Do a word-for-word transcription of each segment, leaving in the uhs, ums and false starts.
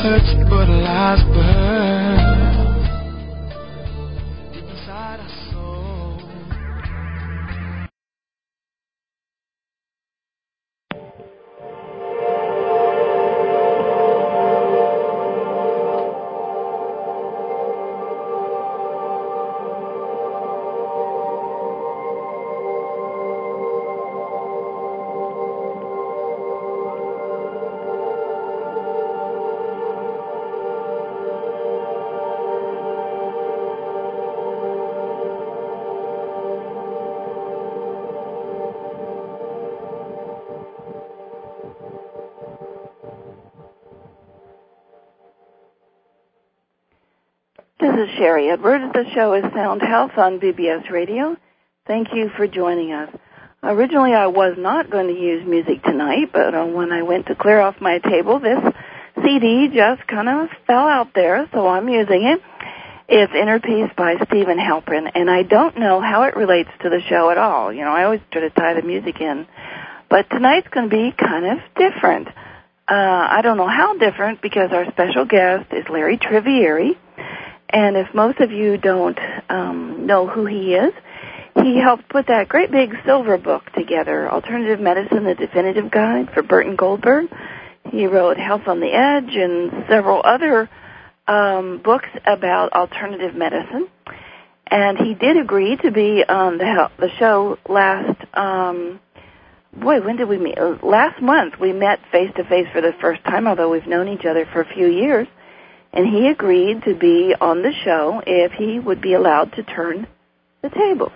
hurts, but a last burn deep inside our soul. This is Sherry Edwards. The show is Sound Health on B B S Radio. Thank you for joining us. Originally, I was not going to use music tonight, but uh, when I went to clear off my table, this C D just kind of fell out there, so I'm using it. It's Inner Peace by Stephen Halpern, and I don't know how it relates to the show at all. You know, I always try to tie the music in, but tonight's going to be kind of different. Uh, I don't know how different because our special guest is Larry Trivieri. And if most of you don't um, know who he is, he helped put that great big silver book together, Alternative Medicine, The Definitive Guide for Burton Goldberg. He wrote Health on the Edge and several other um, books about alternative medicine. And he did agree to be on the, the show last, um, boy, when did we meet? Last month we met face-to-face for the first time, although we've known each other for a few years. And he agreed to be on the show if he would be allowed to turn the tables.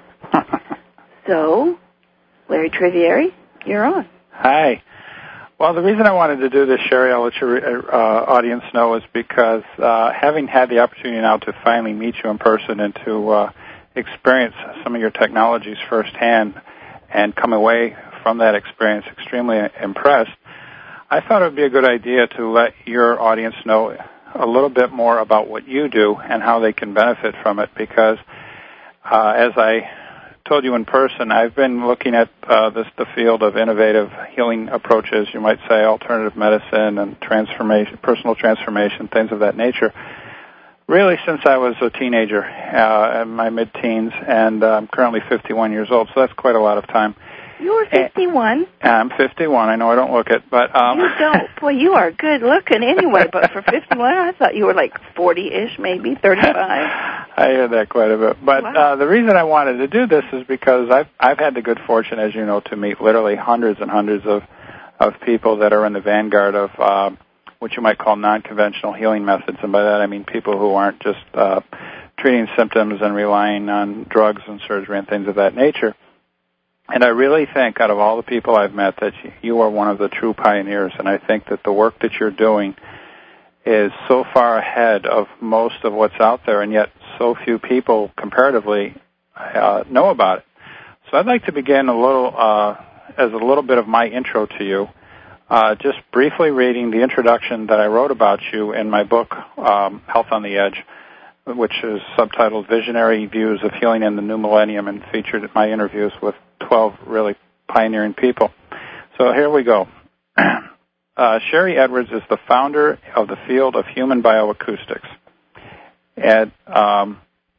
So, Larry Trivieri, you're on. Hi. Well, the reason I wanted to do this, Sherry, I'll let your uh, audience know, is because uh, having had the opportunity now to finally meet you in person and to uh, experience some of your technologies firsthand and come away from that experience extremely impressed, I thought it would be a good idea to let your audience know a little bit more about what you do and how they can benefit from it, because uh, as I told you in person, I've been looking at uh, this the field of innovative healing approaches, you might say alternative medicine and transformation, personal transformation, things of that nature, really since I was a teenager, uh, in my mid-teens, and uh, I'm currently fifty-one years old, so that's quite a lot of time. You're fifty-one. I'm fifty-one. I know I don't look it, but um, you don't. Boy, you are good looking anyway. But for fifty-one, I thought you were like forty-ish, maybe thirty-five. I hear that quite a bit. But wow. uh, the reason I wanted to do this is because I've I've had the good fortune, as you know, to meet literally hundreds and hundreds of of people that are in the vanguard of uh, what you might call non-conventional healing methods, and by that I mean people who aren't just uh, treating symptoms and relying on drugs and surgery and things of that nature. And I really think, out of all the people I've met, that you are one of the true pioneers, and I think that the work that you're doing is so far ahead of most of what's out there, and yet so few people, comparatively, uh, know about it. So I'd like to begin a little, uh, as a little bit of my intro to you, uh, just briefly reading the introduction that I wrote about you in my book, um, Health on the Edge, which is subtitled Visionary Views of Healing in the New Millennium, and featured my interviews with twelve really pioneering people. So here we go. uh, Sherry Edwards is the founder of the field of human bioacoustics. And um,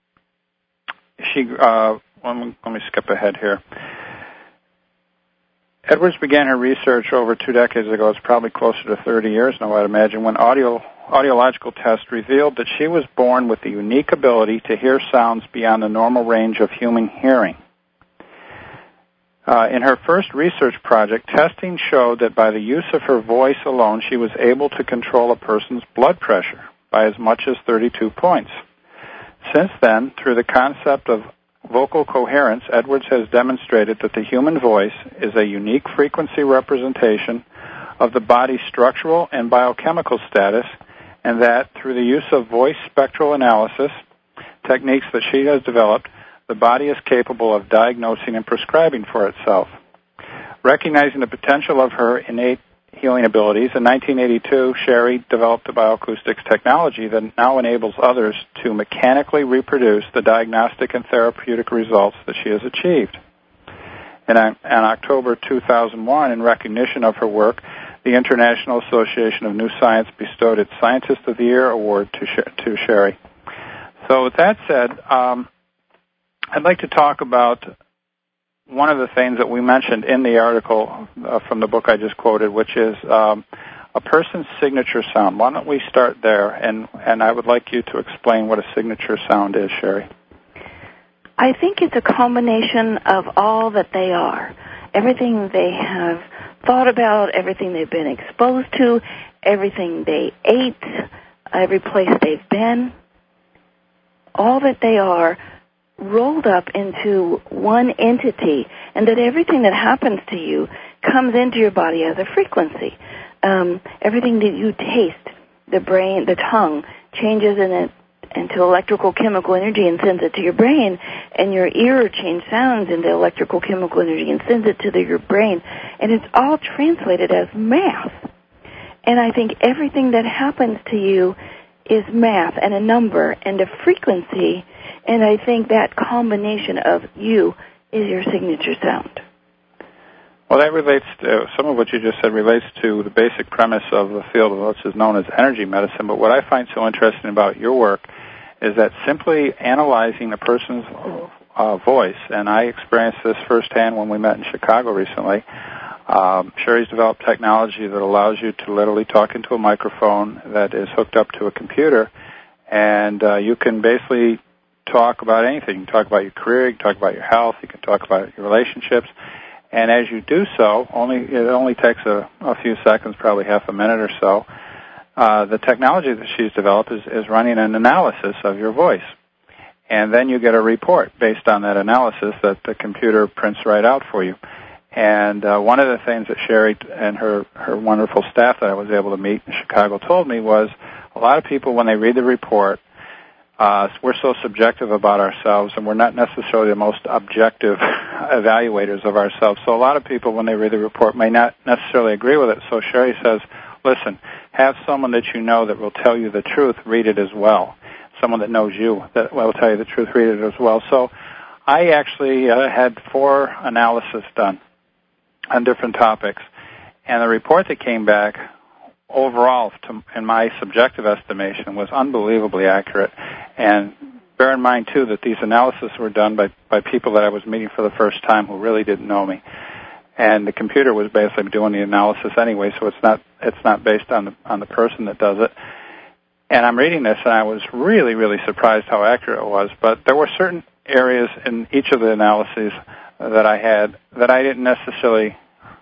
she, uh, let me, let me skip ahead here. Edwards began her research over two decades ago. It's probably closer to thirty years now, I'd imagine, when audio, audiological tests revealed that she was born with the unique ability to hear sounds beyond the normal range of human hearing. Uh, in her first research project, testing showed that by the use of her voice alone, she was able to control a person's blood pressure by as much as thirty-two points. Since then, through the concept of vocal coherence, Edwards has demonstrated that the human voice is a unique frequency representation of the body's structural and biochemical status, and that through the use of voice spectral analysis techniques that she has developed, the body is capable of diagnosing and prescribing for itself. Recognizing the potential of her innate healing abilities, in nineteen eighty-two, Sherry developed a bioacoustics technology that now enables others to mechanically reproduce the diagnostic and therapeutic results that she has achieved. In, in October two thousand one, in recognition of her work, the International Association of New Science bestowed its Scientist of the Year award to Sh- to Sherry. So with that said, um, I'd like to talk about one of the things that we mentioned in the article uh, from the book I just quoted, which is um, a person's signature sound. Why don't we start there? And, and I would like you to explain what a signature sound is, Sherry. I think it's a combination of all that they are. Everything they have thought about, everything they've been exposed to, everything they ate, every place they've been, all that they are rolled up into one entity, and that everything that happens to you comes into your body as a frequency. Um, everything that you taste, the brain, the tongue, changes in it into electrical chemical energy and sends it to your brain, and your ear changes sounds into electrical chemical energy and sends it to the, your brain, and it's all translated as math. And I think everything that happens to you is math and a number and a frequency, and I think that combination of you is your signature sound. Well, that relates to, some of what you just said relates to the basic premise of the field of what is known as energy medicine, but what I find so interesting about your work is that simply analyzing a person's uh, voice, and I experienced this firsthand when we met in Chicago recently. Um, Sherry's developed technology that allows you to literally talk into a microphone that is hooked up to a computer, and uh, you can basically talk about anything. You can talk about your career, you can talk about your health, you can talk about your relationships, and as you do so, only it only takes a, a few seconds, probably half a minute or so, uh, the technology that she's developed is, is running an analysis of your voice. And then you get a report based on that analysis that the computer prints right out for you. And uh, one of the things that Sherry and her, her wonderful staff that I was able to meet in Chicago told me was a lot of people, when they read the report, uh, we're so subjective about ourselves, and we're not necessarily the most objective evaluators of ourselves. So a lot of people, when they read the report, may not necessarily agree with it. So Sherry says, listen, have someone that you know that will tell you the truth read it as well. Someone that knows you that will tell you the truth read it as well. So I actually uh, had four analyses done on different topics, and the report that came back overall, to, in my subjective estimation, was unbelievably accurate. And bear in mind, too, that these analyses were done by, by people that I was meeting for the first time who really didn't know me. And the computer was basically doing the analysis anyway, so it's not it's not based on the, on the person that does it. And I'm reading this, and I was really, really surprised how accurate it was. But there were certain areas in each of the analyses that I had that I didn't necessarily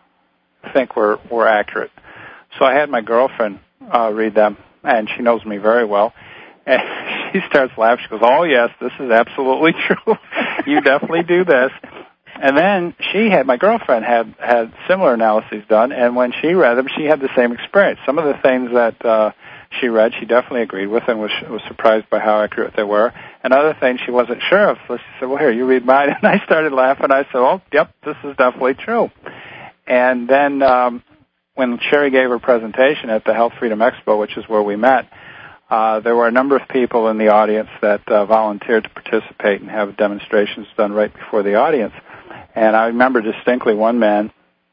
think were, were accurate. So I had my girlfriend uh, read them, and she knows me very well. And she starts laughing. She goes, oh, yes, this is absolutely true. You definitely do this. And then she had, my girlfriend had, had similar analyses done, and when she read them, she had the same experience. Some of the things that uh, she read, she definitely agreed with and was, was surprised by how accurate they were. And other things she wasn't sure of. So she said, well, here, you read mine. And I started laughing. I said, oh, yep, this is definitely true. And then um, when Sherry gave her presentation at the Health Freedom Expo, which is where we met, uh, there were a number of people in the audience that uh, volunteered to participate and have demonstrations done right before the audience. And I remember distinctly one man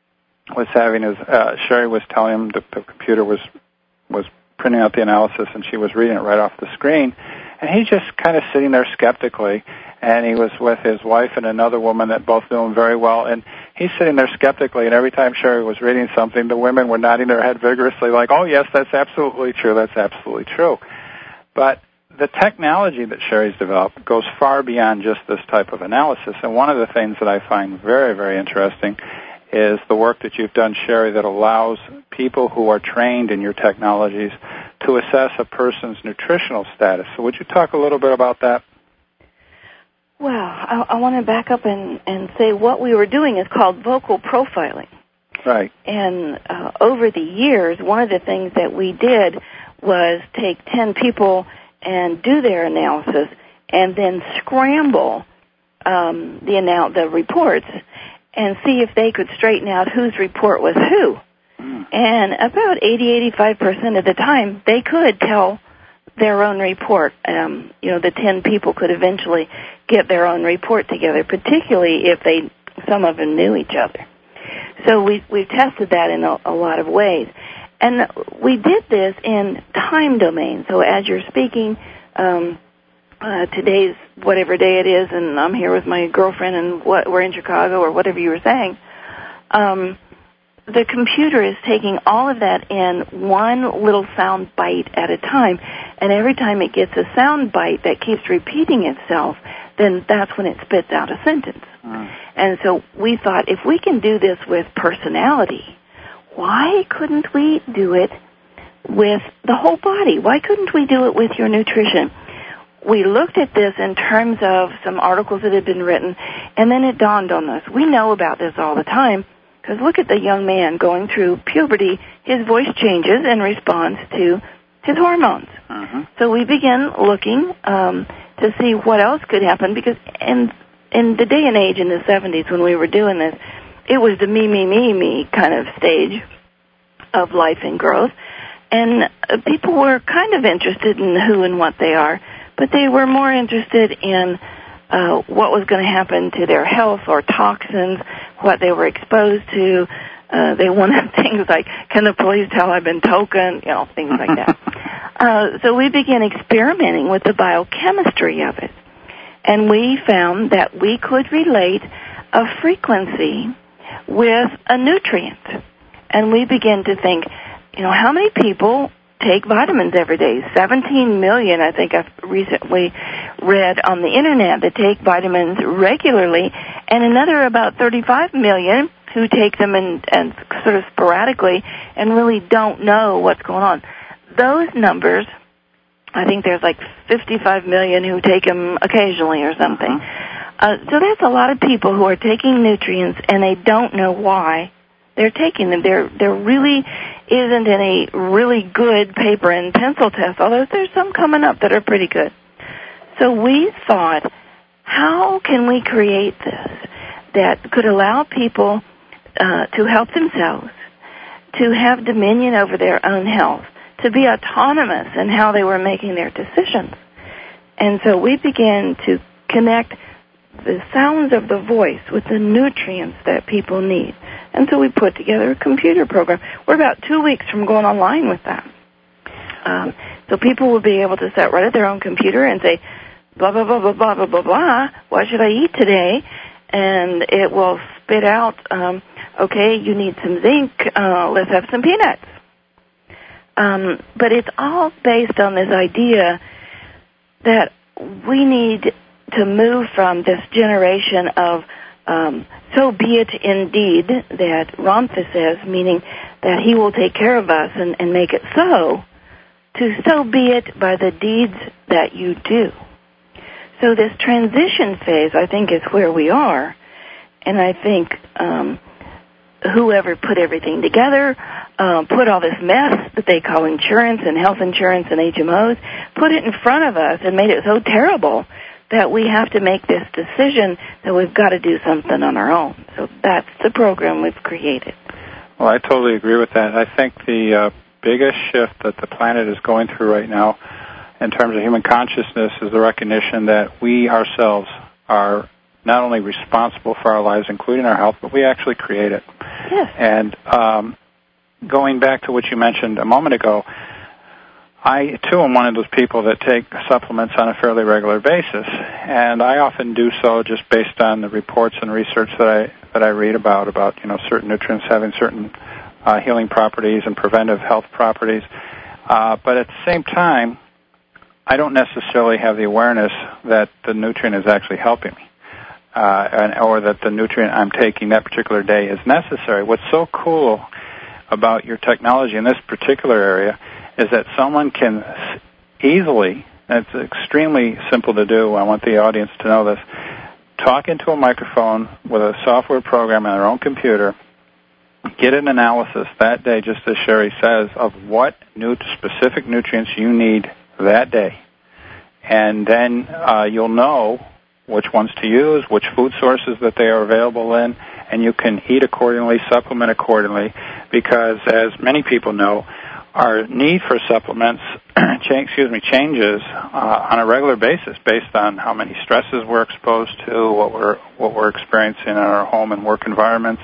was having his, uh, Sherry was telling him that the computer was, was printing out the analysis, and she was reading it right off the screen. And he's just kind of sitting there skeptically, and he was with his wife and another woman that both knew him very well, and he's sitting there skeptically, and every time Sherry was reading something, the women were nodding their head vigorously like, oh, yes, that's absolutely true, that's absolutely true. But the technology that Sherry's developed goes far beyond just this type of analysis, and one of the things that I find very, very interesting is the work that you've done, Sherry, that allows people who are trained in your technologies to assess a person's nutritional status. So would you talk a little bit about that? Well, I, I want to back up and, and say what we were doing is called vocal profiling. Right. And uh, over the years, one of the things that we did was take ten people and do their analysis and then scramble um, the, anal- the reports and see if they could straighten out whose report was who. Mm. And about eighty, eighty-five percent of the time, they could tell their own report. Um, you know, the ten people could eventually get their own report together, particularly if they, some of them knew each other. So we, we've tested that in a, a lot of ways. And we did this in time domain. So as you're speaking, um, uh, today's whatever day it is, and I'm here with my girlfriend, and what, we're in Chicago, or whatever you were saying, um, the computer is taking all of that in one little sound bite at a time. And every time it gets a sound bite that keeps repeating itself, then that's when it spits out a sentence. Mm. And so we thought, if we can do this with personality, why couldn't we do it with the whole body? Why couldn't we do it with your nutrition? We looked at this in terms of some articles that had been written, and then it dawned on us. We know about this all the time, because look at the young man going through puberty. His voice changes in response to his hormones. Mm-hmm. So we began looking um, to see what else could happen, because in, in the day and age in the seventies when we were doing this, it was the me, me, me, me kind of stage of life and growth. And uh, people were kind of interested in who and what they are, but they were more interested in uh, what was going to happen to their health or toxins, what they were exposed to. Uh, they wanted things like, can the police tell I've been token, you know, things like that. uh, so we began experimenting with the biochemistry of it. And we found that we could relate a frequency with a nutrient. And we began to think, you know, how many people take vitamins every day? seventeen million, I think I've recently read on the internet, that take vitamins regularly, and another about thirty-five million who take them and, and sort of sporadically and really don't know what's going on. Those numbers, I think there's like fifty-five million who take them occasionally or something. Uh-huh. Uh, so that's a lot of people who are taking nutrients and they don't know why they're taking them. There, there really isn't any really good paper and pencil test, although there's some coming up that are pretty good. So we thought, how can we create this that could allow people uh, to help themselves, to have dominion over their own health, to be autonomous in how they were making their decisions? And so we began to connect the sounds of the voice with the nutrients that people need. And so we put together a computer program. We're about two weeks from going online with that. Um, so people will be able to sit right at their own computer and say, blah, blah, blah, blah, blah, blah, blah, blah, what should I eat today? And it will spit out, um, okay, you need some zinc, uh, let's have some peanuts. Um, but it's all based on this idea that we need to move from this generation of um, so be it indeed that Ramtha says, meaning that he will take care of us and, and make it so, to so be it by the deeds that you do. So this transition phase, I think, is where we are. And I think um, whoever put everything together, uh, put all this mess that they call insurance and health insurance and H M Os, put it in front of us and made it so terrible that we have to make this decision that we've got to do something on our own. So that's the program we've created. Well, I totally agree with that. I think the uh, biggest shift that the planet is going through right now in terms of human consciousness is the recognition that we ourselves are not only responsible for our lives, including our health, but we actually create it. Yes. And um, going back to what you mentioned a moment ago, I, too, am one of those people that take supplements on a fairly regular basis, and I often do so just based on the reports and research that I that I read about, about, you know, certain nutrients having certain uh, healing properties and preventive health properties. Uh, but at the same time, I don't necessarily have the awareness that the nutrient is actually helping me, uh, and, or that the nutrient I'm taking that particular day is necessary. What's so cool about your technology in this particular area is that someone can easily, and it's extremely simple to do, I want the audience to know this, talk into a microphone with a software program on their own computer, get an analysis that day, just as Sherry says, of what new specific nutrients you need that day. And then uh, you'll know which ones to use, which food sources that they are available in, and you can eat accordingly, supplement accordingly, because as many people know, our need for supplements change, excuse me, changes uh, on a regular basis based on how many stresses we're exposed to, what we're what we're experiencing in our home and work environments,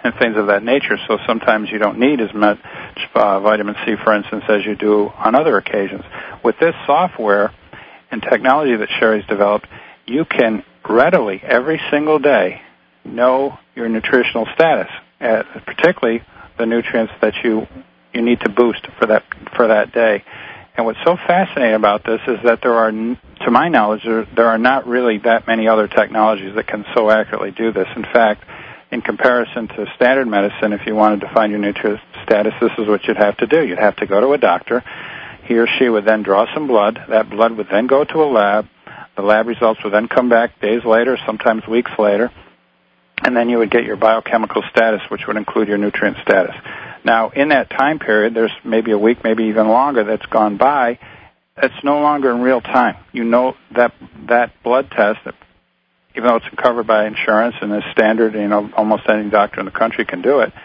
and things of that nature. So sometimes you don't need as much uh, vitamin C, for instance, as you do on other occasions. With this software and technology that Sherry's developed, you can readily, every single day, know your nutritional status, uh, particularly the nutrients that you you need to boost for that for that day. And what's so fascinating about this is that there are, to my knowledge, there, there are not really that many other technologies that can so accurately do this. In fact, in comparison to standard medicine, if you wanted to find your nutritional status, this is what you'd have to do. You'd have to go to a doctor. He or she would then draw some blood. That blood would then go to a lab. The lab results would then come back days later, sometimes weeks later, and then you would get your biochemical status, which would include your nutrient status. Now, in that time period, there's maybe a week, maybe even longer that's gone by. It's no longer in real time. You know that that blood test, even though it's covered by insurance and is standard, you know, almost any doctor in the country can do it,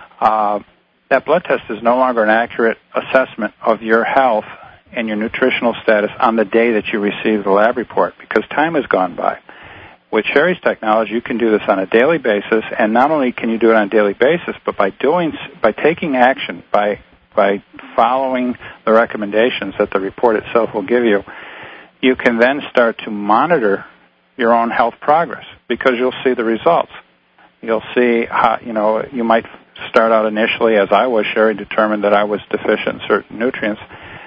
uh, that blood test is no longer an accurate assessment of your health and your nutritional status on the day that you receive the lab report, because time has gone by. With Sherry's technology, you can do this on a daily basis, and not only can you do it on a daily basis, but by doing, by taking action, by by following the recommendations that the report itself will give you, you can then start to monitor your own health progress, because you'll see the results. You'll see how, you know, you might start out initially, as I was, Sherry determined that I was deficient in certain nutrients.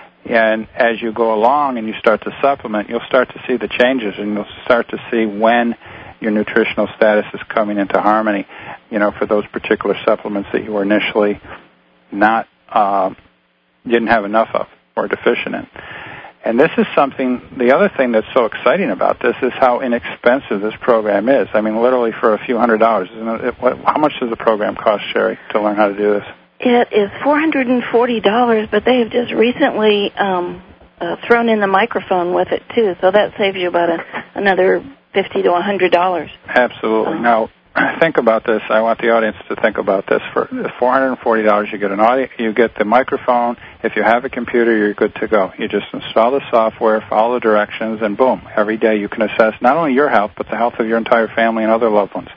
And as you go along and you start to supplement, you'll start to see the changes, and you'll start to see when your nutritional status is coming into harmony, you know, for those particular supplements that you were initially not, uh, didn't have enough of or deficient in. And this is something, the other thing that's so exciting about this is how inexpensive this program is. I mean, literally for a few hundred dollars. Isn't it? What, how much does the program cost, Sherry, to learn how to do this? It is four hundred forty dollars, but they have just recently um, uh, thrown in the microphone with it, too, so that saves you about a, another fifty to one hundred dollars. Absolutely. Um, now, think about this. I want the audience to think about this. For four hundred forty dollars, you get an audio, you get the microphone. If you have a computer, you're good to go. You just install the software, follow the directions, and boom, every day you can assess not only your health, but the health of your entire family and other loved ones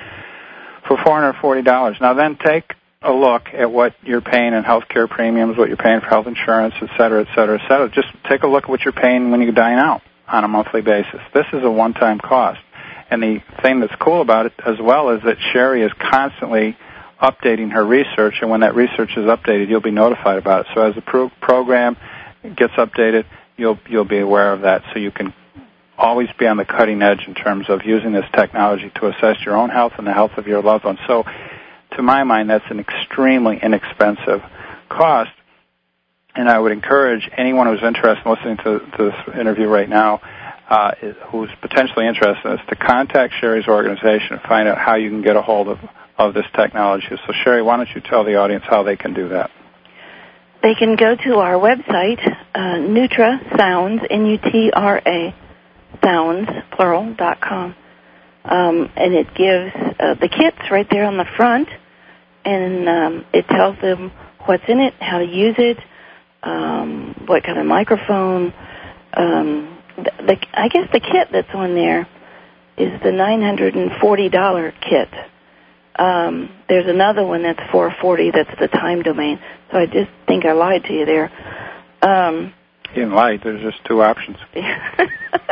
for four hundred forty dollars. Now then take a look at what you're paying in health care premiums, what you're paying for health insurance, et cetera, et cetera, et cetera. Just take a look at what you're paying when you dine out on a monthly basis. This is a one-time cost. And the thing that's cool about it as well is that Sherry is constantly updating her research, and when that research is updated, you'll be notified about it. So as the pro- program gets updated, you'll you'll be aware of that, so you can always be on the cutting edge in terms of using this technology to assess your own health and the health of your loved ones. So to my mind, that's an extremely inexpensive cost, and I would encourage anyone who's interested in listening to, to this interview right now, uh, who's potentially interested in this, to contact Sherry's organization and find out how you can get a hold of, of this technology. So, Sherry, why don't you tell the audience how they can do that? They can go to our website, uh, NutraSounds, N U T R A, sounds, plural, dot com. Um, and it gives uh, the kits right there on the front, and um, it tells them what's in it, how to use it, um, what kind of microphone. Um, the, the, I guess the kit that's on there is the nine hundred forty dollars kit. Um, there's another one that's four hundred forty dollars, that's the time domain. So I just think I lied to you there. Um, you didn't lie. There's just two options. Okay.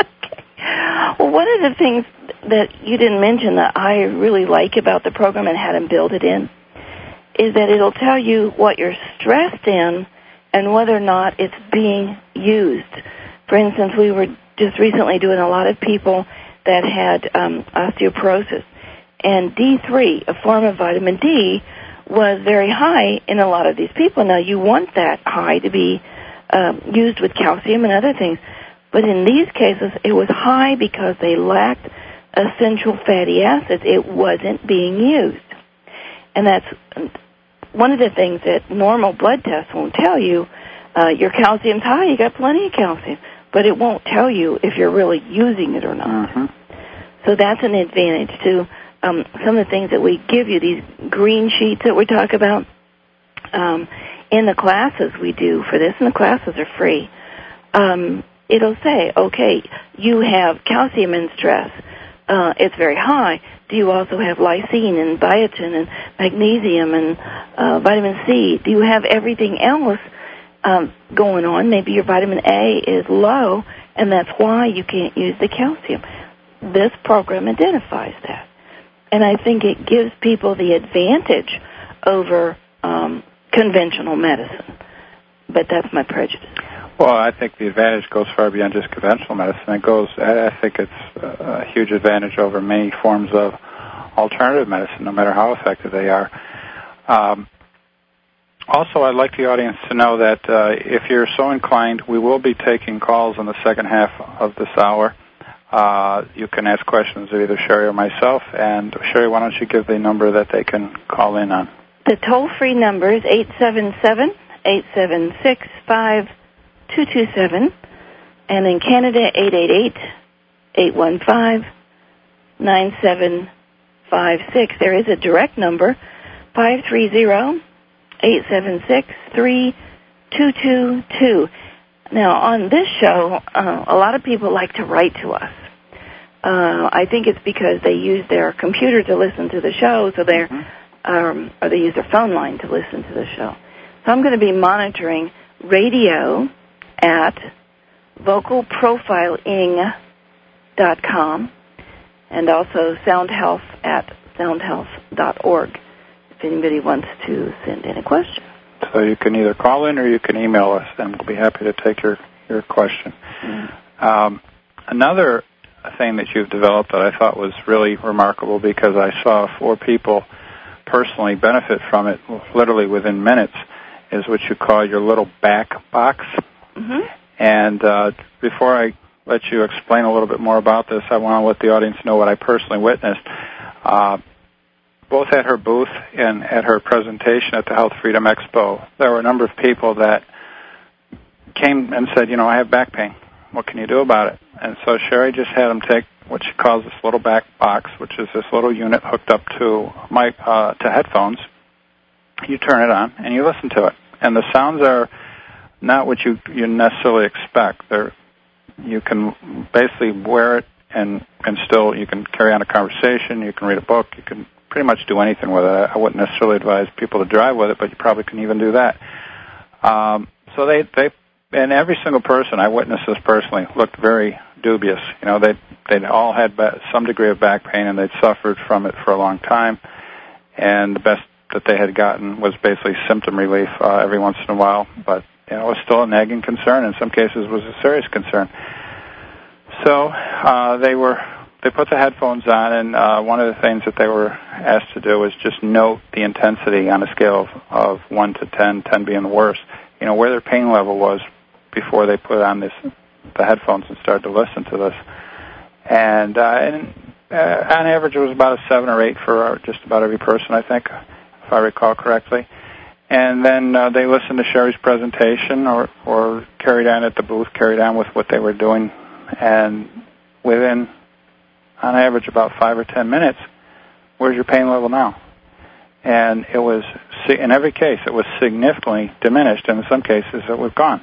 Well, one of the things that you didn't mention that I really like about the program and how to build it in is that it'll tell you what you're stressed in and whether or not it's being used. For instance, we were just recently doing a lot of people that had um, osteoporosis, and D three, a form of vitamin D, was very high in a lot of these people. Now, you want that high to be um, used with calcium and other things, but in these cases, it was high because they lacked essential fatty acids. It wasn't being used. And that's one of the things that normal blood tests won't tell you. Uh, your calcium's high, you got plenty of calcium, but it won't tell you if you're really using it or not. Mm-hmm. So that's an advantage to um, some of the things that we give you, these green sheets that we talk about. Um, in the classes we do for this, and the classes are free, um, it'll say, okay, you have calcium and stress. Uh, uh, it's very high, do you also have lysine and biotin and magnesium and uh, vitamin C? Do you have everything else um, going on? Maybe your vitamin A is low, and that's why you can't use the calcium. This program identifies that. And I think it gives people the advantage over um, conventional medicine. But that's my prejudice. Well, I think the advantage goes far beyond just conventional medicine. It goes, I think it's a huge advantage over many forms of alternative medicine, no matter how effective they are. Um, also, I'd like the audience to know that uh, if you're so inclined, we will be taking calls in the second half of this hour. Uh, you can ask questions of either Sherry or myself. And, Sherry, why don't you give the number that they can call in on? The toll-free number is eight seven seven, eight seven six, five two two seven, and in Canada, eight eight eight, eight one five, nine seven five six. There is a direct number, five three zero, eight seven six, three two two two. Now, on this show, uh, a lot of people like to write to us. Uh, I think it's because they use their computer to listen to the show, so they're, mm-hmm. um, or they use their phone line to listen to the show. So I'm going to be monitoring radio at vocal profiling dot com and also Sound Health at sound health dot org if anybody wants to send in a question. So you can either call in or you can email us, and we'll be happy to take your, your question. Mm-hmm. Um, another thing that you've developed that I thought was really remarkable, because I saw four people personally benefit from it literally within minutes, is what you call your little back box. Mm-hmm. And uh, before I let you explain a little bit more about this, I want to let the audience know what I personally witnessed. Uh, both at her booth and at her presentation at the Health Freedom Expo, there were a number of people that came and said, you know, I have back pain. What can you do about it? And so Sherry just had them take what she calls this little back box, which is this little unit hooked up to mic, uh, to headphones. You turn it on and you listen to it. And the sounds are not what you, you necessarily expect. They're, you can basically wear it and, and still you can carry on a conversation, you can read a book, you can pretty much do anything with it. I wouldn't necessarily advise people to drive with it, but you probably can even do that. Um, so they, they, and every single person, I witnessed this personally, looked very dubious. You know, they, they'd all had ba- some degree of back pain and they'd suffered from it for a long time. And the best that they had gotten was basically symptom relief uh, every once in a while, but you know, it was still a nagging concern. In some cases, it was a serious concern. So uh, they were they put the headphones on, and uh, one of the things that they were asked to do was just note the intensity on a scale of, of one to ten, ten being the worst. You know, where their pain level was before they put on this the headphones and started to listen to this. And, uh, and uh, on average, it was about a seven or eight for just about every person, I think, if I recall correctly. And then uh, they listened to Sherry's presentation or, or carried on at the booth, carried on with what they were doing. And within, on average, about five or ten minutes, where's your pain level now? And it was, in every case, it was significantly diminished. And in some cases, it was gone.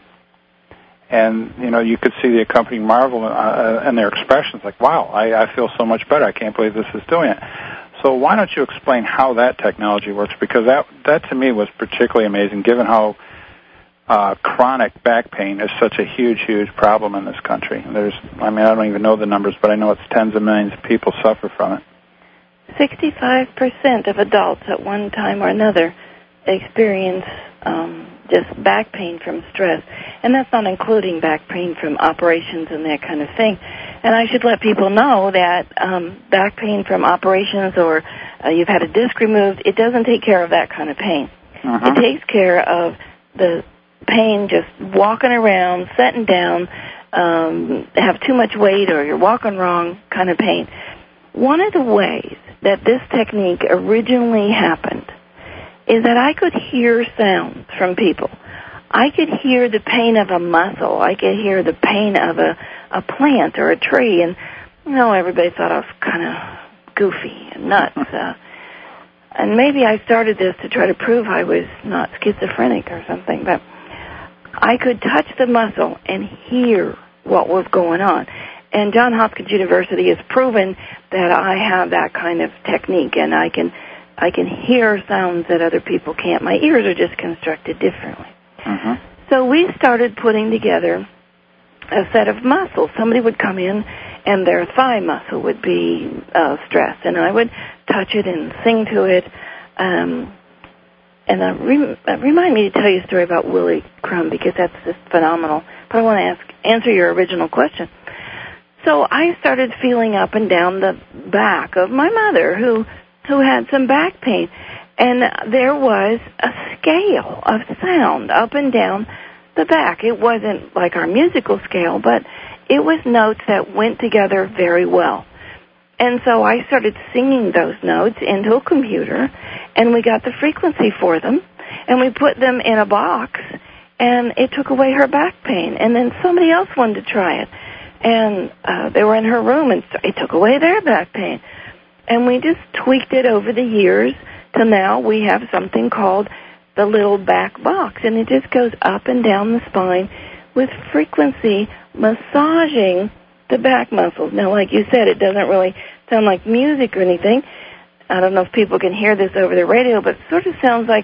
And, you know, you could see the accompanying marvel uh, in their expressions, like, wow, I, I feel so much better. I can't believe this is doing it. So why don't you explain how that technology works? Because that, that to me was particularly amazing, given how uh, chronic back pain is such a huge, huge problem in this country. There's, I mean, I don't even know the numbers, but I know it's tens of millions of people suffer from it. sixty-five percent of adults at one time or another experience um, just back pain from stress. And that's not including back pain from operations and that kind of thing. And I should let people know that um, back pain from operations or uh, you've had a disc removed, it doesn't take care of that kind of pain. Uh-huh. It takes care of the pain just walking around, sitting down, um, have too much weight or you're walking wrong kind of pain. One of the ways that this technique originally happened is that I could hear sounds from people. I could hear the pain of a muscle. I could hear the pain of a, a plant or a tree. And, you know, everybody thought I was kind of goofy and nuts. Uh, and maybe I started this to try to prove I was not schizophrenic or something. But I could touch the muscle and hear what was going on. And Johns Hopkins University has proven that I have that kind of technique, and I can I can hear sounds that other people can't. My ears are just constructed differently. Mm-hmm. So we started putting together a set of muscles. Somebody would come in, and their thigh muscle would be uh, stressed, and I would touch it and sing to it. Um, and uh, re- uh, remind me to tell you a story about Willie Crum, because that's just phenomenal. But I want to ask answer your original question. So I started feeling up and down the back of my mother, who who had some back pain. And there was a scale of sound up and down the back. It wasn't like our musical scale, but it was notes that went together very well. And so I started singing those notes into a computer, and we got the frequency for them, and we put them in a box, and it took away her back pain. And then somebody else wanted to try it, and uh, they were in her room, and it took away their back pain. And we just tweaked it over the years till now we have something called the little back box, and it just goes up and down the spine with frequency massaging the back muscles. Now, like you said, it doesn't really sound like music or anything. I don't know if people can hear this over the radio, but it sort of sounds like,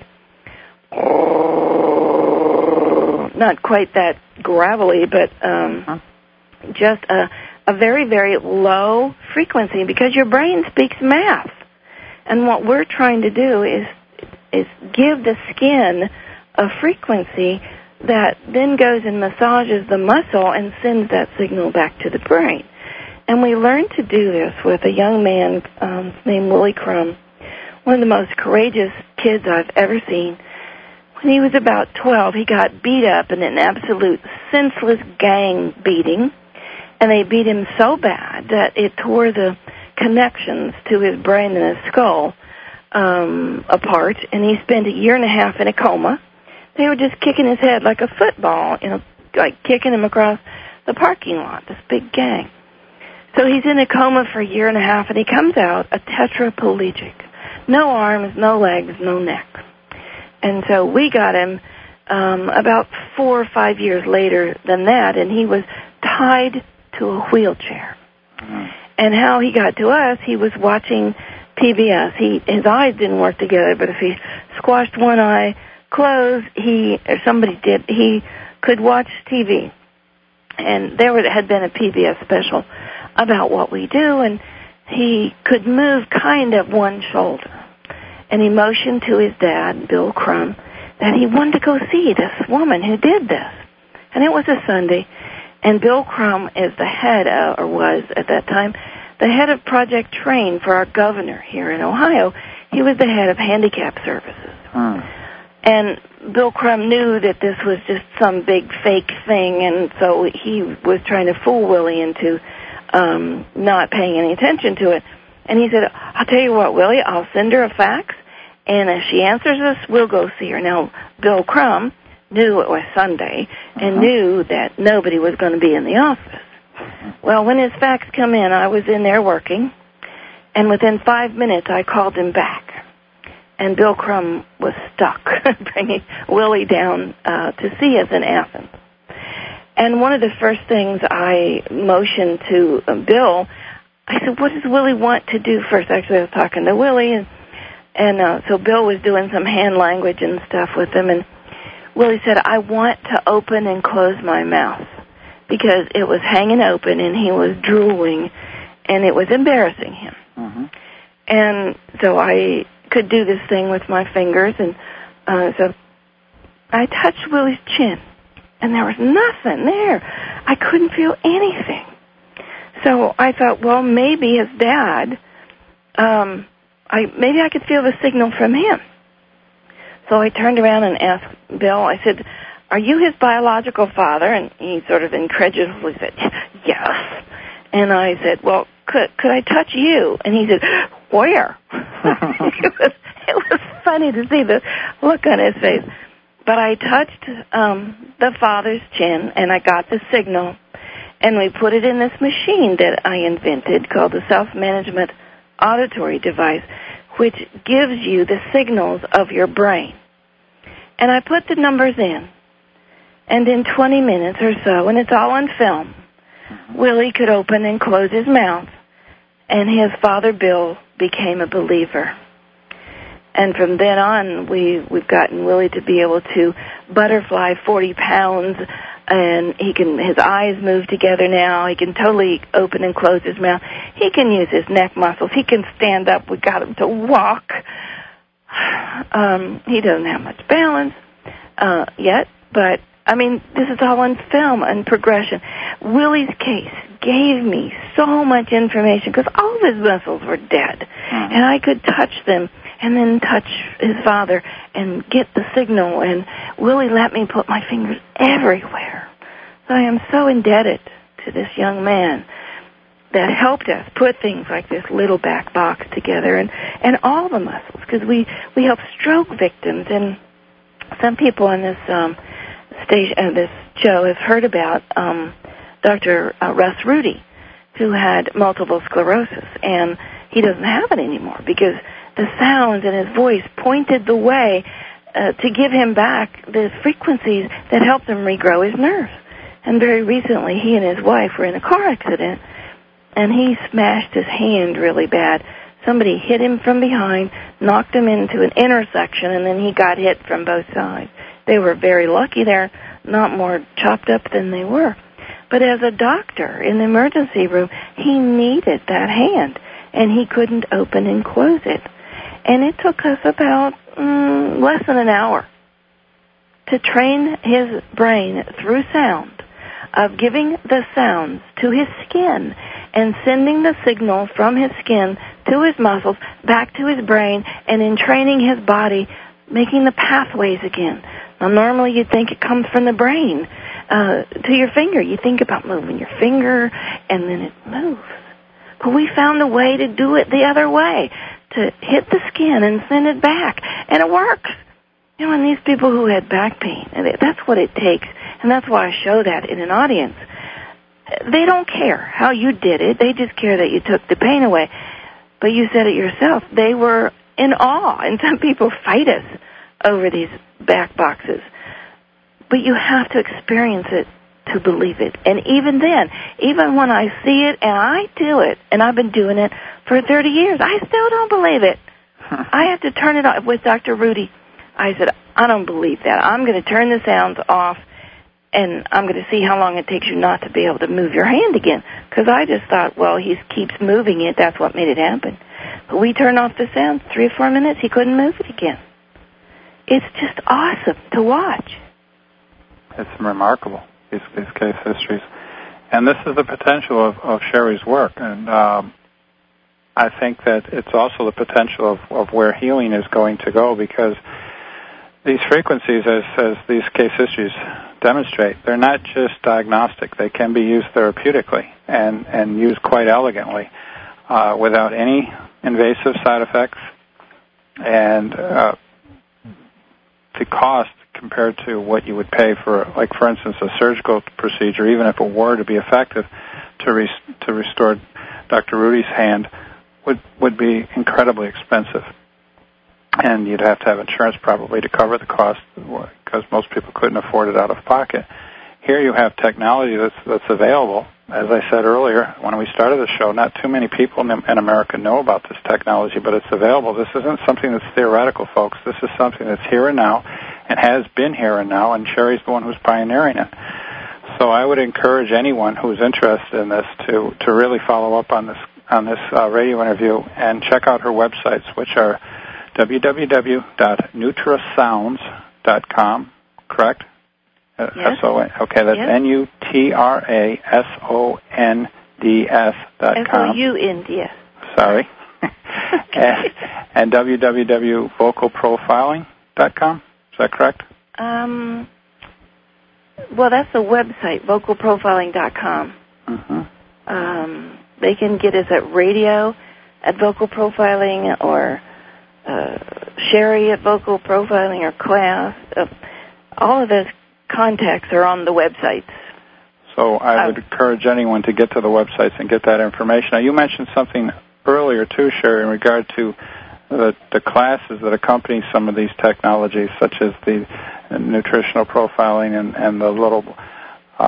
not quite that gravelly, but um, just a, a very, very low frequency, because your brain speaks math. And what we're trying to do is is give the skin a frequency that then goes and massages the muscle and sends that signal back to the brain. And we learned to do this with a young man um, named Willie Crum, one of the most courageous kids I've ever seen. When he was about twelve, he got beat up in an absolute senseless gang beating, and they beat him so bad that it tore the connections to his brain and his skull um, apart, and he spent a year and a half in a coma. They were just kicking his head like a football, you know, like kicking him across the parking lot, this big gang. So he's in a coma for a year and a half, and he comes out a tetraplegic. No arms, no legs, no neck. And so we got him um, about four or five years later than that, and he was tied to a wheelchair. Mm-hmm. And how he got to us, he was watching P B S. He, his eyes didn't work together, but if he squashed one eye closed, he, or somebody did, he could watch T V. And there had been a P B S special about what we do, and he could move kind of one shoulder. And he motioned to his dad, Bill Crum, that he wanted to go see this woman who did this. And it was a Sunday, and Bill Crum is the head, of, or was at that time, the head of Project Train for our governor here in Ohio. He was the head of handicap services. Hmm. And Bill Crum knew that this was just some big fake thing, and so he was trying to fool Willie into um, not paying any attention to it. And he said, I'll tell you what, Willie, I'll send her a fax, and if she answers us, we'll go see her. Now, Bill Crum knew it was Sunday and uh-huh. knew that nobody was going to be in the office. Well, when his fax come in, I was in there working, and within five minutes I called him back. And Bill Crum was stuck, bringing Willie down uh, to see us in Athens. And one of the first things I motioned to uh, Bill, I said, what does Willie want to do first? Actually, I was talking to Willie, and, and uh, so Bill was doing some hand language and stuff with him, and Willie said, I want to open and close my mouth, because it was hanging open, and he was drooling, and it was embarrassing him. Mm-hmm. And so I could do this thing with my fingers, and uh, so I touched Willie's chin, and there was nothing there. I couldn't feel anything. So I thought, well, maybe his dad, um, I maybe I could feel the signal from him. So I turned around and asked Bill, I said, are you his biological father? And he sort of incredulously said, yes. And I said, well, could could I touch you? And he said, where? it, was, it was funny to see the look on his face. But I touched um, the father's chin, and I got the signal, and we put it in this machine that I invented called the Self-Management Auditory Device, which gives you the signals of your brain. And I put the numbers in, and in twenty minutes or so, and it's all on film, mm-hmm. Willie could open and close his mouth, and his father, Bill, became a believer. And from then on, we, we've gotten Willie to be able to butterfly forty pounds, and he can, his eyes move together now. He can totally open and close his mouth. He can use his neck muscles. He can stand up. We got him to walk. Um, he doesn't have much balance uh, yet, but, I mean, this is all on film and progression. Willie's case gave me so much information because all of his muscles were dead, mm-hmm. and I could touch them and then touch his father and get the signal, and Willie let me put my fingers everywhere. So I am so indebted to this young man that helped us put things like this little back box together, and, and all the muscles, because we, we help stroke victims, and some people on this um, station, uh, this show have heard about um, Doctor Uh, Russ Rudy, who had multiple sclerosis, and he doesn't have it anymore because the sounds in his voice pointed the way uh, to give him back the frequencies that helped him regrow his nerves. And very recently, he and his wife were in a car accident, and he smashed his hand really bad. Somebody hit him from behind, knocked him into an intersection, and then he got hit from both sides. They were very lucky there, not more chopped up than they were. But as a doctor in the emergency room, he needed that hand, and he couldn't open and close it. And it took us about mm, less than an hour to train his brain through sound of giving the sounds to his skin and sending the signal from his skin to his muscles back to his brain, and in training his body, making the pathways again. Now, normally you'd think it comes from the brain uh, to your finger. You think about moving your finger, and then it moves. But we found a way to do it the other way, to hit the skin and send it back, and it works. You know, and these people who had back pain, and that's what it takes, and that's why I show that in an audience. They don't care how you did it. They just care that you took the pain away. But you said it yourself. They were in awe, and some people fight us over these back boxes. But you have to experience it to believe it. And even then, even when I see it and I do it, and I've been doing it for thirty years, I still don't believe it. I have to turn it off. With Doctor Rudy, I said, I don't believe that. I'm going to turn the sounds off, and I'm going to see how long it takes you not to be able to move your hand again. Because I just thought, well, he keeps moving it. That's what made it happen. But we turned off the sound. Three or four minutes, he couldn't move it again. It's just awesome to watch. It's remarkable, these, these case histories. And this is the potential of, of Sherry's work. And um, I think that it's also the potential of, of where healing is going to go, because these frequencies, as, as these case histories demonstrate, they're not just diagnostic. They can be used therapeutically and, and used quite elegantly uh, without any invasive side effects. And uh, the cost compared to what you would pay for, like, for instance, a surgical procedure, even if it were to be effective to re- to restore Doctor Rudy's hand, would, would be incredibly expensive. And you'd have to have insurance probably to cover the cost, because most people couldn't afford it out of pocket. Here you have technology that's, that's available. As I said earlier, when we started the show, not too many people in, in America know about this technology, but it's available. This isn't something that's theoretical, folks. This is something that's here and now and has been here and now, and Sherry's the one who's pioneering it. So I would encourage anyone who's interested in this to, to really follow up on this on this uh, radio interview and check out her websites, which are w w w dot nutrasounds dot com, correct? Yes. S O N Okay, that's yes. N U T R A S O N D S dot com. S O U N D S. Sorry. and, and w w w dot vocal profiling dot com, is that correct? Um. Well, that's the website, vocal profiling dot com. Mm-hmm. Um, they can get us at radio at Vocal Profiling, or uh, Sherry at Vocal Profiling, or class. Uh, all of those contacts are on the websites. So I uh, would encourage anyone to get to the websites and get that information. Now, you mentioned something earlier, too, Sherry, in regard to the, the classes that accompany some of these technologies, such as the nutritional profiling and, and the little uh,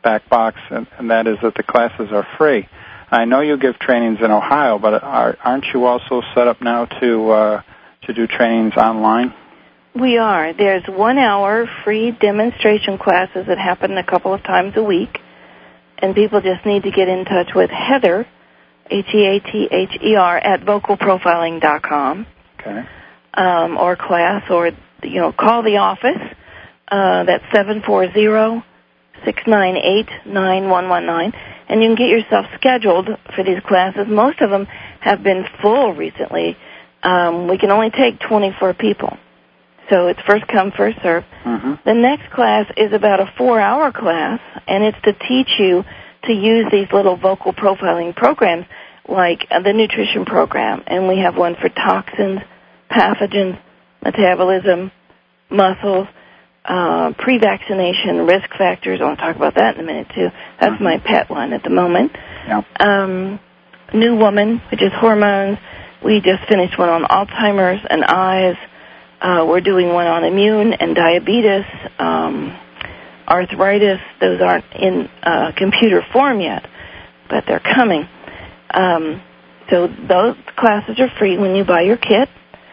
back box, and, and that is that the classes are free. I know you give trainings in Ohio, but are, aren't you also set up now to uh, to do trainings online? We are. There's one-hour free demonstration classes that happen a couple of times a week, and people just need to get in touch with Heather, H E A T H E R, at vocal profiling dot com. Okay. Um, or class, or, you know, call the office. Uh, that's seven four zero, six nine eight, nine one one nine, and you can get yourself scheduled for these classes. Most of them have been full recently. Um, we can only take twenty-four people. So it's first come, first serve. Mm-hmm. The next class is about a four-hour class, and it's to teach you to use these little vocal profiling programs like uh, the nutrition program. And we have one for toxins, pathogens, metabolism, muscles, uh, pre-vaccination, risk factors. I want to talk about that in a minute, too. That's mm-hmm. my pet one at the moment. Yeah. Um, New Woman, which is hormones. We just finished one on Alzheimer's and eyes. Uh, we're doing one on immune and diabetes, um, arthritis. Those aren't in uh, computer form yet, but they're coming. Um, so those classes are free when you buy your kit.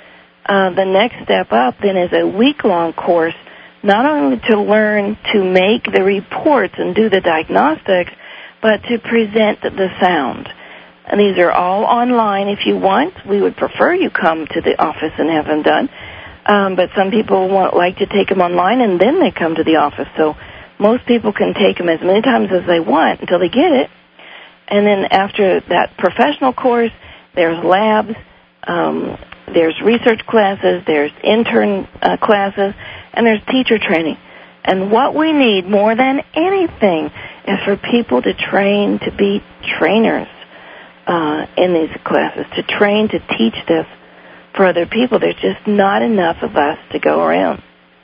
Uh, the next step up then is a week-long course, not only to learn to make the reports and do the diagnostics, but to present the sound. And these are all online if you want. We would prefer you come to the office and have them done. Um, but some people want, like to take them online, and then they come to the office. So most people can take them as many times as they want until they get it. And then after that professional course, there's labs, um, there's research classes, there's intern uh, classes, and there's teacher training. And what we need more than anything is for people to train to be trainers uh, in these classes, to train to teach this for other people. There's just not enough of us to go around.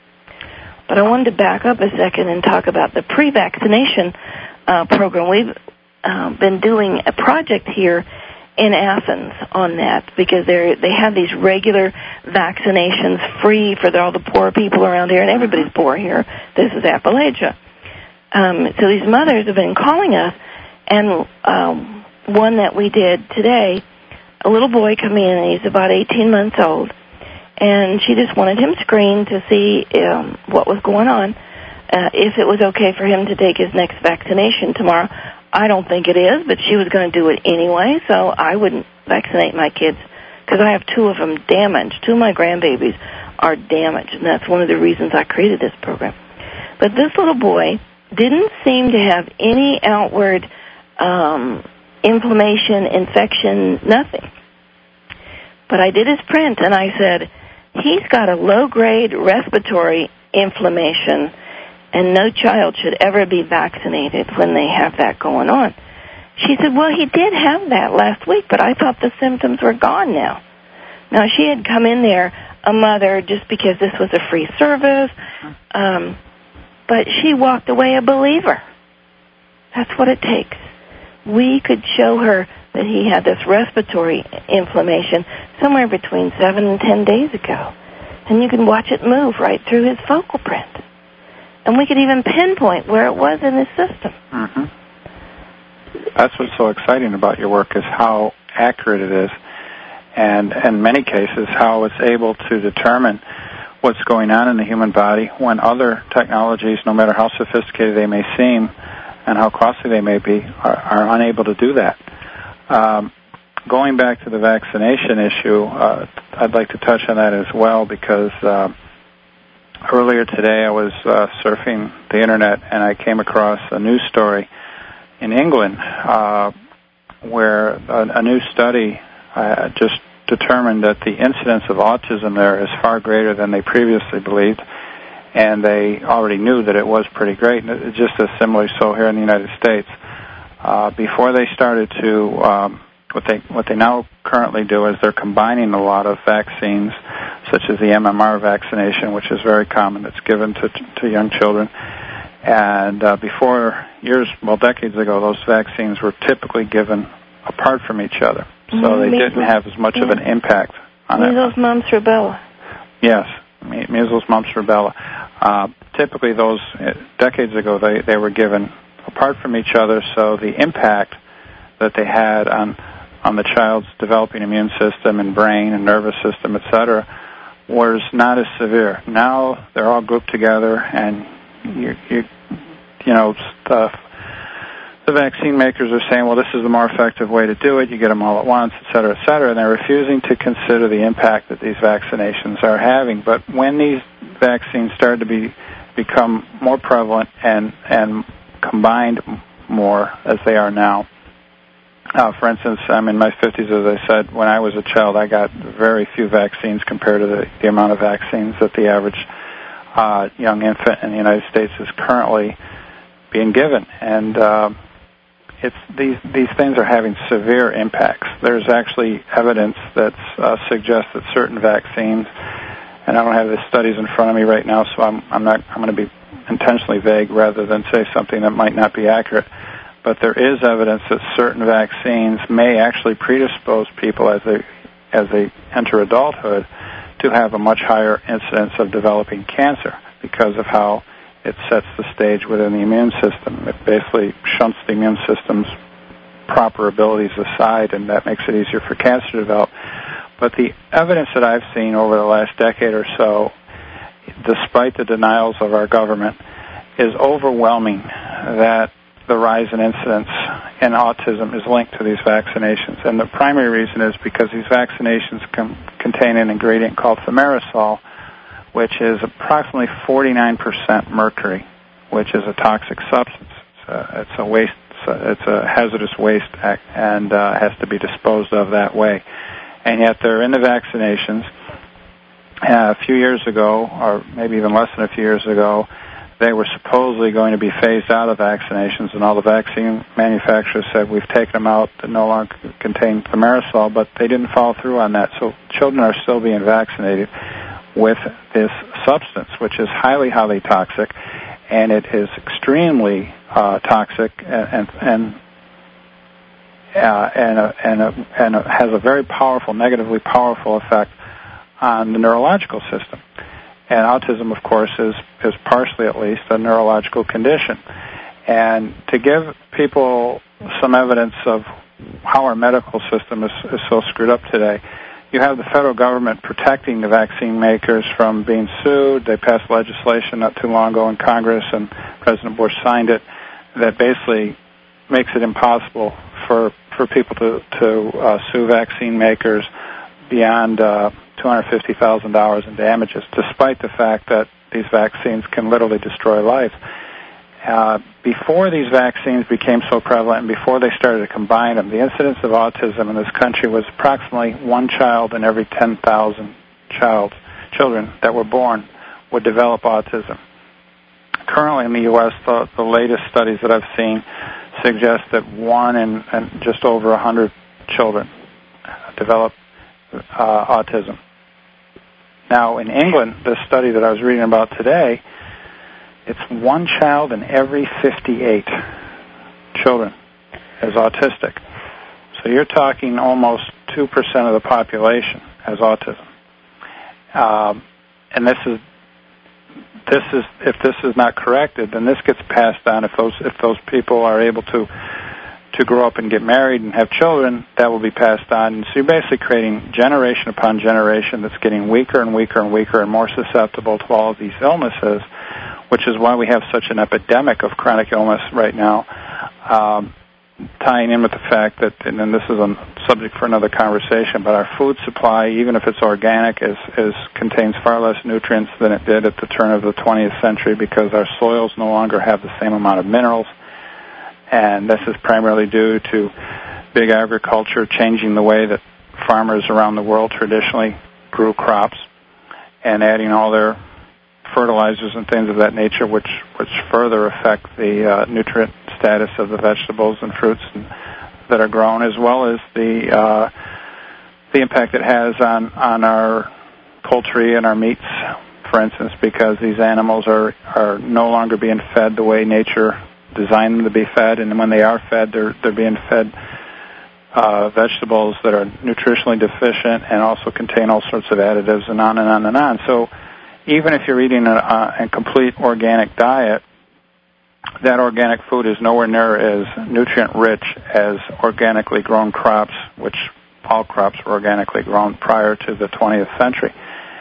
But I wanted to back up a second and talk about the pre-vaccination uh, program. We've uh, been doing a project here in Athens on that because they they have these regular vaccinations free for the, all the poor people around here, and everybody's poor here. This is Appalachia. Um, so these mothers have been calling us, and um, one that we did today, a little boy come in, and he's about eighteen months old, and she just wanted him screened to see um, what was going on, uh, if it was okay for him to take his next vaccination tomorrow. I don't think it is, but she was going to do it anyway, so I wouldn't vaccinate my kids because I have two of them damaged. Two of my grandbabies are damaged, and that's one of the reasons I created this program. But this little boy didn't seem to have any outward um, inflammation, infection, nothing. But I did his print, and I said, he's got a low-grade respiratory inflammation, and no child should ever be vaccinated when they have that going on. She said, well, he did have that last week, but I thought the symptoms were gone now. Now, she had come in there, a mother, just because this was a free service, um, but she walked away a believer. That's what it takes. We could show her that he had this respiratory inflammation somewhere between seven and ten days ago, and you can watch it move right through his focal print. And we could even pinpoint where it was in his system. Mm-hmm. That's what's so exciting about your work is how accurate it is, and in many cases how it's able to determine what's going on in the human body when other technologies, no matter how sophisticated they may seem and how costly they may be, are, are unable to do that. Um, going back to the vaccination issue, uh, I'd like to touch on that as well because uh, earlier today I was uh, surfing the Internet and I came across a news story in England uh, where a, a new study uh, just determined that the incidence of autism there is far greater than they previously believed, and they already knew that it was pretty great, and it's just as similarly so here in the United States. Uh, before they started to, um, what they what they now currently do is they're combining a lot of vaccines, such as the M M R vaccination, which is very common. It's given to to young children. And uh, before years, well, decades ago, those vaccines were typically given apart from each other, so mm-hmm. they didn't have as much yeah. of an impact on it. Measles, mumps, rubella. Yes, measles, mumps, rubella. Uh, typically, those uh, decades ago, they they were given apart from each other, so the impact that they had on on the child's developing immune system and brain and nervous system, et cetera, was not as severe. Now they're all grouped together, and you, you, you know, stuff. The vaccine makers are saying, well, this is the more effective way to do it. You get them all at once, et cetera, et cetera, and they're refusing to consider the impact that these vaccinations are having. But when these vaccines start to be become more prevalent and and combined more as they are now, Uh, for instance, I'm in my fifties, as I said. When I was a child, I got very few vaccines compared to the, the amount of vaccines that the average uh, young infant in the United States is currently being given. And uh, it's these these things are having severe impacts. There's actually evidence that uh, suggests that certain vaccines, and I don't have the studies in front of me right now, so I'm, I'm not. I'm going to be intentionally vague rather than say something that might not be accurate. But there is evidence that certain vaccines may actually predispose people as they as they enter adulthood to have a much higher incidence of developing cancer because of how it sets the stage within the immune system. It basically shunts the immune system's proper abilities aside, and that makes it easier for cancer to develop. But the evidence that I've seen over the last decade or so, despite the denials of our government, is overwhelming that the rise in incidence in autism is linked to these vaccinations. And the primary reason is because these vaccinations com- contain an ingredient called thimerosal, which is approximately forty-nine percent mercury, which is a toxic substance. It's a, it's a waste, it's a, it's a hazardous waste act, and uh, has to be disposed of that way. And yet they're in the vaccinations. Uh, a few years ago, or maybe even less than a few years ago, they were supposedly going to be phased out of vaccinations, and all the vaccine manufacturers said, we've taken them out that no longer contain thimerosal, but they didn't follow through on that. So children are still being vaccinated with this substance, which is highly, highly toxic, and it is extremely uh, toxic and and uh, and, uh, and, uh, and uh, has a very powerful, negatively powerful effect on the neurological system. And autism, of course, is, is partially, at least, a neurological condition. And to give people some evidence of how our medical system is, is so screwed up today, you have the federal government protecting the vaccine makers from being sued. They passed legislation not too long ago in Congress, and President Bush signed it, that basically makes it impossible for, for people to, to uh, sue vaccine makers beyond uh, two hundred fifty thousand dollars in damages, despite the fact that these vaccines can literally destroy life. Uh, before these vaccines became so prevalent and before they started to combine them, the incidence of autism in this country was approximately one child in every ten thousand child, children that were born would develop autism. Currently in the U S, the, the latest studies that I've seen suggest that one in, in just over one hundred children develop uh, autism. Now, in England, the study that I was reading about today, it's one child in every fifty-eight children is autistic. So you're talking almost two percent of the population has autism. Um, and this is, this is, if this is not corrected, then this gets passed on. If those, if those people are able to to grow up and get married and have children, that will be passed on. And so you're basically creating generation upon generation that's getting weaker and weaker and weaker and more susceptible to all of these illnesses, which is why we have such an epidemic of chronic illness right now, um, tying in with the fact that, and then this is a subject for another conversation, but our food supply, even if it's organic, is, is contains far less nutrients than it did at the turn of the twentieth century because our soils no longer have the same amount of minerals. And this is primarily due to big agriculture changing the way that farmers around the world traditionally grew crops and adding all their fertilizers and things of that nature, which, which further affect the uh, nutrient status of the vegetables and fruits and, that are grown, as well as the uh, the impact it has on, on our poultry and our meats, for instance, because these animals are, are no longer being fed the way nature designed them to be fed, and when they are fed, they're they're being fed uh, vegetables that are nutritionally deficient and also contain all sorts of additives and on and on and on. So even if you're eating a, a complete organic diet, that organic food is nowhere near as nutrient-rich as organically grown crops, which all crops were organically grown prior to the twentieth century.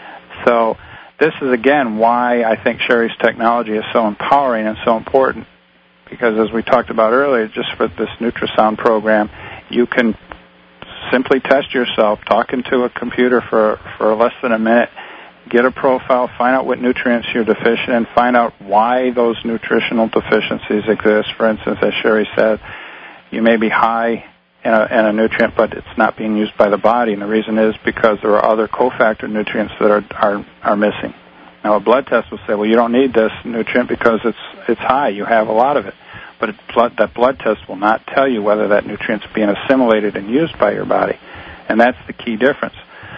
So this is, again, why I think Sherry's technology is so empowering and so important, because as we talked about earlier, just for this Nutrisound program, you can simply test yourself, talk into a computer for, for less than a minute, get a profile, find out what nutrients you're deficient in, find out why those nutritional deficiencies exist. For instance, as Sherry said, you may be high in a, in a nutrient, but it's not being used by the body, and the reason is because there are other cofactor nutrients that are, are, are missing. Now, a blood test will say, well, you don't need this nutrient because it's it's high. You have a lot of it. But it, blood, that blood test will not tell you whether that nutrient's being assimilated and used by your body. And that's the key difference.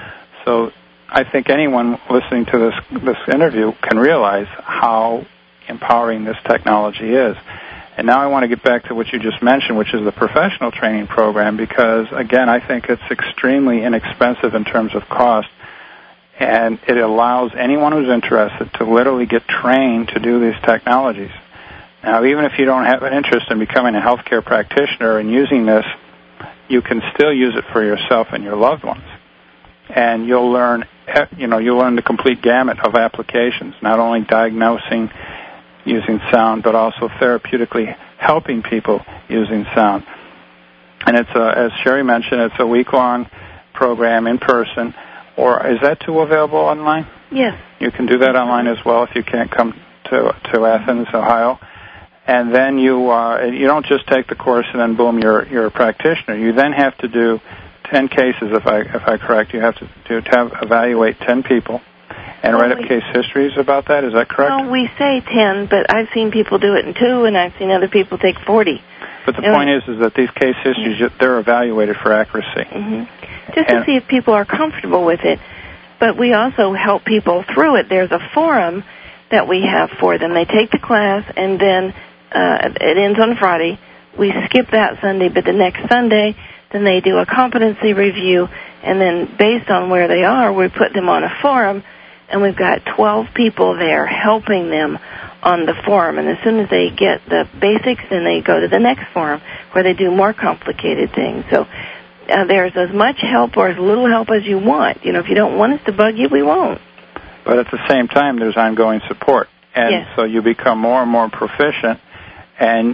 So I think anyone listening to this this interview can realize how empowering this technology is. And now I want to get back to what you just mentioned, which is the professional training program, because, again, I think it's extremely inexpensive in terms of cost. And it allows anyone who's interested to literally get trained to do these technologies. Now, even if you don't have an interest in becoming a healthcare practitioner and using this, you can still use it for yourself and your loved ones. And you'll learn, you know, you'll learn the complete gamut of applications, not only diagnosing using sound, but also therapeutically helping people using sound. And it's, a, as Sherry mentioned, it's a week-long program in person. Or is that too available online? Yes. You can do that online as well if you can't come to to Athens, Ohio. And then you uh, you don't just take the course and then boom, you're you're a practitioner. You then have to do ten cases, if I if I correct. You have to do to have, evaluate ten people and well, write up we, case histories about that. Is that correct? Well, we say ten, but I've seen people do it in two, and I've seen other people take forty. But the and point is, is that these case histories, yeah. they're evaluated for accuracy. Mm-hmm. Just to and, see if people are comfortable with it. But we also help people through it. There's a forum that we have for them. They take the class, and then uh, it ends on Friday. We skip that Sunday, but the next Sunday, then they do a competency review, and then based on where they are, we put them on a forum, and we've got twelve people there helping them on the forum. And as soon as they get the basics, then they go to the next forum where they do more complicated things. So Uh, there's as much help or as little help as you want. You know, if you don't want us to bug you, we won't. But at the same time, there's ongoing support. And yes. so you become more and more proficient, and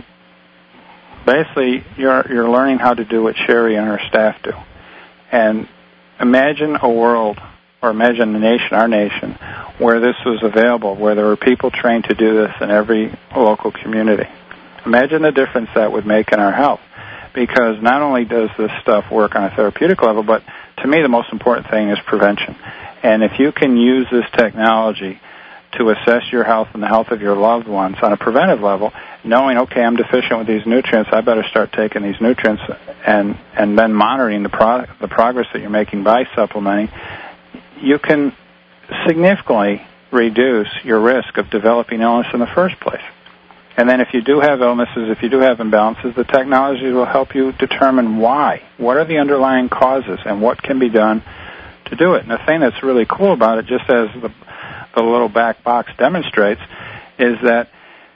basically you're you're learning how to do what Sherry and her staff do. And imagine a world, or imagine the nation, our nation, where this was available, where there were people trained to do this in every local community. Imagine the difference that would make in our health. Because not only does this stuff work on a therapeutic level, but to me the most important thing is prevention. And if you can use this technology to assess your health and the health of your loved ones on a preventive level, knowing, okay, I'm deficient with these nutrients, I better start taking these nutrients, and, and then monitoring the, pro- the progress that you're making by supplementing, you can significantly reduce your risk of developing illness in the first place. And then if you do have illnesses, if you do have imbalances, the technology will help you determine why. What are the underlying causes, and what can be done to do it? And the thing that's really cool about it, just as the, the little back box demonstrates, is that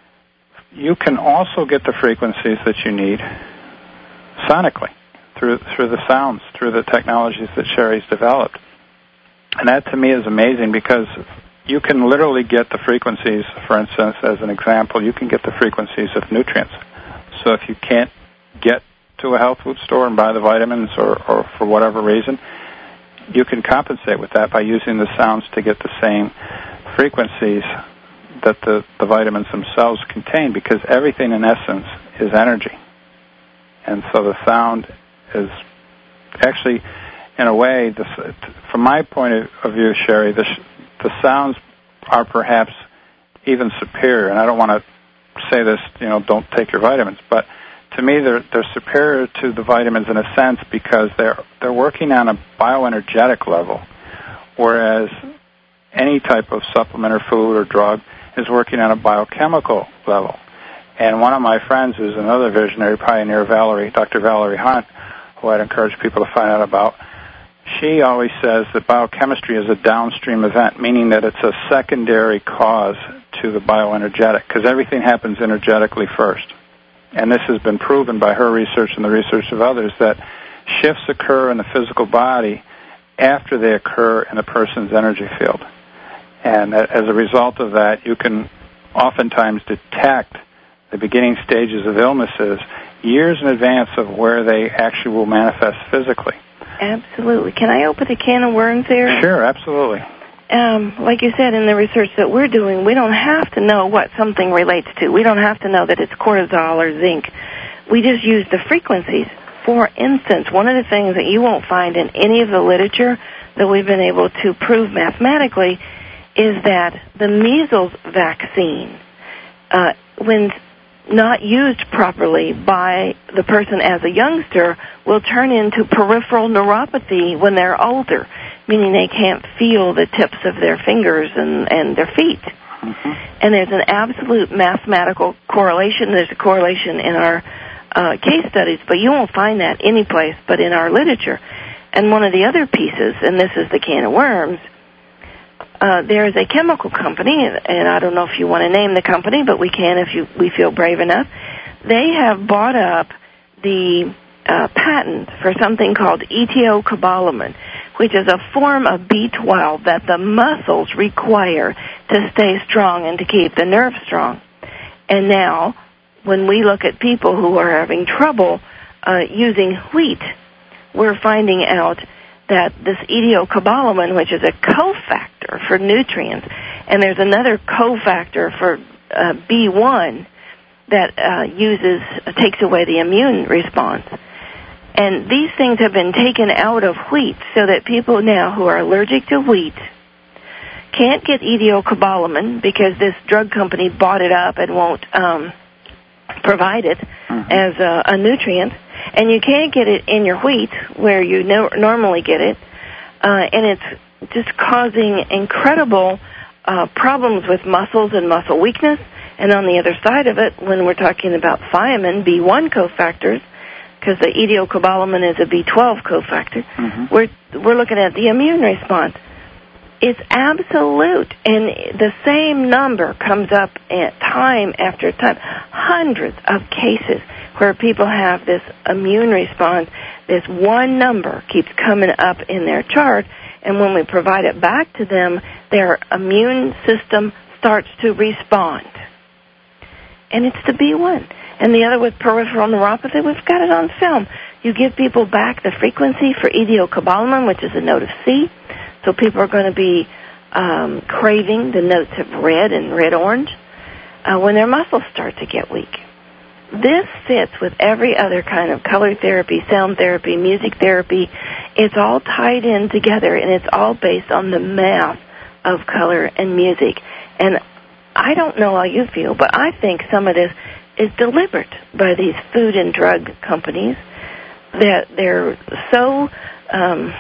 you can also get the frequencies that you need sonically through through the sounds, through the technologies that Sherry's developed. And that to me is amazing, because you can literally get the frequencies, for instance, as an example, you can get the frequencies of nutrients. So if you can't get to a health food store and buy the vitamins, or, or for whatever reason, you can compensate with that by using the sounds to get the same frequencies that the, the vitamins themselves contain, because everything in essence is energy. And so the sound is actually, in a way, this, from my point of view, Sherry, the the sounds are perhaps even superior. And I don't want to say this, you know, don't take your vitamins, but to me they're they're superior to the vitamins in a sense, because they're they're working on a bioenergetic level, whereas any type of supplement or food or drug is working on a biochemical level. And one of my friends, who's another visionary pioneer, Valerie, Doctor Valerie Hunt, who I'd encourage people to find out about, she always says that biochemistry is a downstream event, meaning that it's a secondary cause into the bioenergetic, because everything happens energetically first. And this has been proven by her research and the research of others that shifts occur in the physical body after they occur in a person's energy field. And as a result of that, you can oftentimes detect the beginning stages of illnesses years in advance of where they actually will manifest physically. Absolutely. Can I open a can of worms there? Sure, absolutely. Um, like you said, in the research that we're doing, we don't have to know what something relates to. We don't have to know that it's cortisol or zinc. We just use the frequencies. For instance, one of the things that you won't find in any of the literature that we've been able to prove mathematically is that the measles vaccine, uh, when not used properly by the person as a youngster, will turn into peripheral neuropathy when they're older, meaning they can't feel the tips of their fingers and, and their feet. Mm-hmm. And there's an absolute mathematical correlation. There's a correlation in our uh, case studies, but you won't find that any place but in our literature. And one of the other pieces, and this is the can of worms, Uh, there is a chemical company, and I don't know if you want to name the company, but we can if you we feel brave enough. They have bought up the uh, patent for something called etiocobalamin, which is a form of B twelve that the muscles require to stay strong and to keep the nerves strong. And now, when we look at people who are having trouble uh, using wheat, we're finding out that this etiocobalamin, which is a cofactor for nutrients, and there's another cofactor for uh, B one that uh, uses uh, takes away the immune response. And these things have been taken out of wheat so that people now who are allergic to wheat can't get etiocobalamin because this drug company bought it up and won't um, provide it mm-hmm. as a, a nutrient. And you can't get it in your wheat where you no- normally get it, uh, and it's just causing incredible uh, problems with muscles and muscle weakness. And on the other side of it, when we're talking about thiamine, B one cofactors, because the etiocobalamin is a B twelve cofactor, mm-hmm. we're we're looking at the immune response. It's absolute, and the same number comes up at time after time, hundreds of cases where people have this immune response. This one number keeps coming up in their chart, and when we provide it back to them, their immune system starts to respond. And it's the B one. And the other with peripheral neuropathy, we've got it on film. You give people back the frequency for etiocobalamin, which is a note of C, so people are going to be um, craving the notes of red and red-orange uh, when their muscles start to get weak. This fits with every other kind of color therapy, sound therapy, music therapy. It's all tied in together, and it's all based on the math of color and music. And I don't know how you feel, but I think some of this is deliberate by these food and drug companies, that they're so um,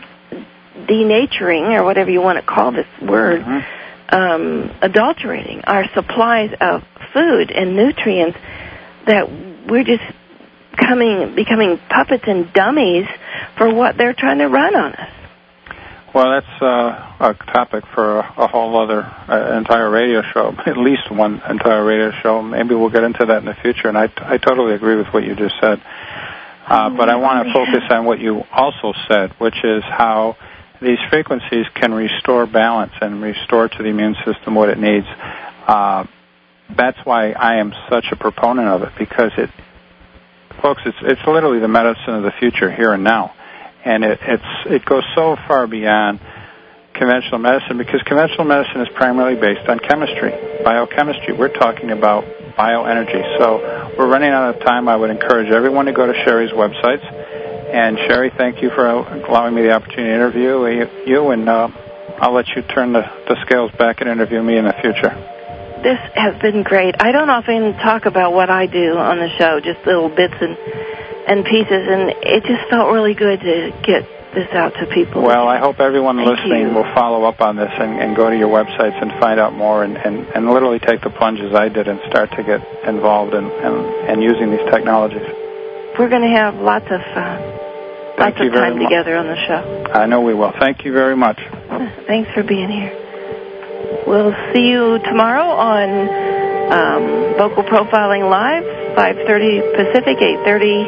denaturing, or whatever you want to call this word, mm-hmm. um, adulterating our supplies of food and nutrients, that we're just coming, becoming puppets and dummies for what they're trying to run on us. Well, that's uh, a topic for a, a whole other uh, entire radio show, at least one entire radio show. Maybe we'll get into that in the future, and I, I totally agree with what you just said. Uh, but I want to focus on what you also said, which is how these frequencies can restore balance and restore to the immune system what it needs. Uh, that's why I am such a proponent of it, because it, folks, it's it's literally the medicine of the future, here and now. And it it's it goes so far beyond conventional medicine, because conventional medicine is primarily based on chemistry, biochemistry. We're talking about bioenergy. So we're running out of time. I would encourage everyone to go to Sherry's websites. And Sherry, thank you for allowing me the opportunity to interview you, and uh, I'll let you turn the, the scales back and interview me in the future. This has been great. I don't often talk about what I do on the show, just little bits and and pieces, and it just felt really good to get this out to people. Well, I hope everyone Thank listening you. will follow up on this and, and go to your websites and find out more, and, and, and literally take the plunge as I did and start to get involved in, in, in using these technologies. We're going to have lots of uh, lots of time together on the show. I know we will. Thank you very much. Thanks for being here. We'll see you tomorrow on um, Vocal Profiling Live, five thirty Pacific, eight thirty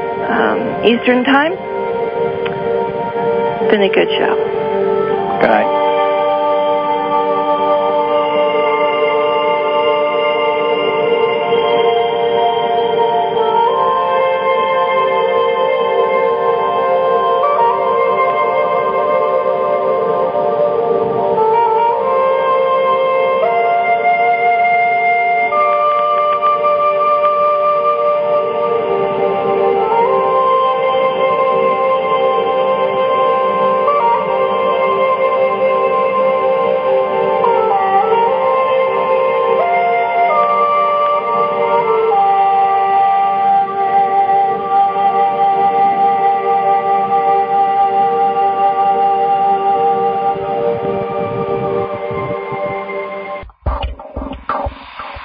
um, Eastern Time. It's been a good show. Good night.